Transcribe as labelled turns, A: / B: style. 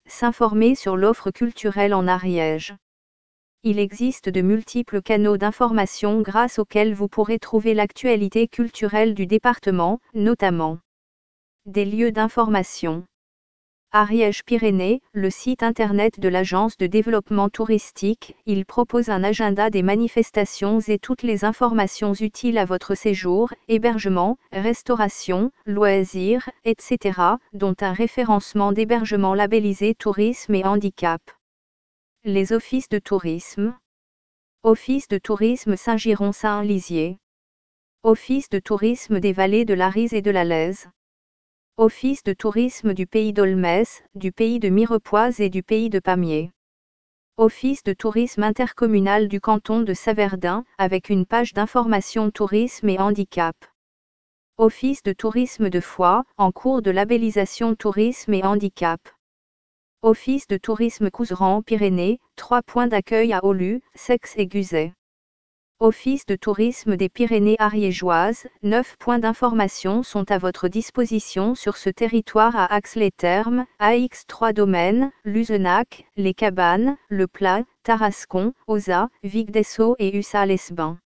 A: s'informer sur l'offre culturelle en Ariège. Il existe de multiples canaux d'information grâce auxquels vous pourrez trouver l'actualité culturelle du département, notamment des lieux d'information. Ariège-Pyrénées, le site internet de l'agence de développement touristique, il propose un agenda des manifestations et toutes les informations utiles à votre séjour, hébergement, restauration, loisirs, etc., dont un référencement d'hébergement labellisé tourisme et handicap. Les offices de tourisme. Office de tourisme Saint-Giron-Saint-Lisier. Office de tourisme des vallées de l'Arise et de la Lèze. Office de tourisme du pays d'Aulmès, du pays de Mirepoix et du pays de Pamiers. Office de tourisme intercommunal du canton de Saverdun, avec une page d'information tourisme et handicap. Office de tourisme de Foix, en cours de labellisation tourisme et handicap. Office de tourisme Couserans-Pyrénées, 3 points d'accueil à Aulu, Seix et Guzet. Office de tourisme des Pyrénées ariégeoises, 9 points d'information sont à votre disposition sur ce territoire à Ax-les-Thermes, AX3 Domaines, Luzenac, Les Cabanes, Le Plat, Tarascon, Ozat, Vic-des-Sceaux et Ussat-les-Bains.